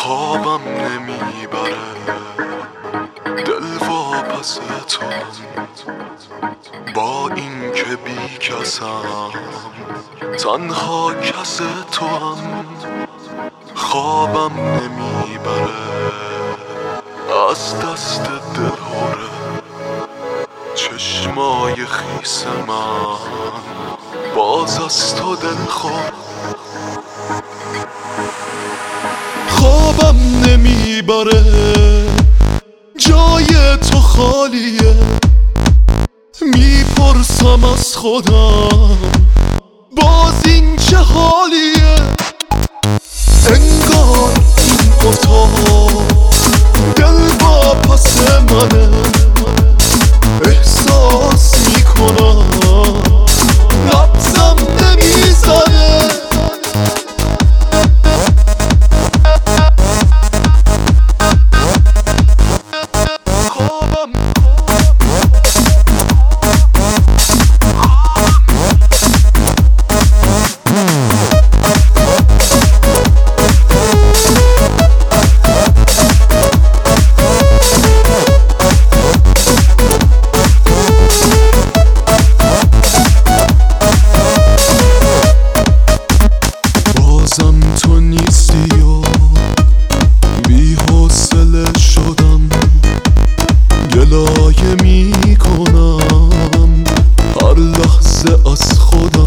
خوابم نمیبره دل واپس تو، با این که بی کسم تنها کس تو هم. خوابم نمیبره از دست دلهوره چشمای خیس من باز از تو دلخور. خوابم نمیبره جای تو خالیه، میپرسم از خودم باز این چه حالیه. انگار این اتاق دل واپس منه، احساس میکنم نبضم نمیزنه. تو نیستی و بی حوصله شدم، گلایه میکنم هر لحظه از خودم.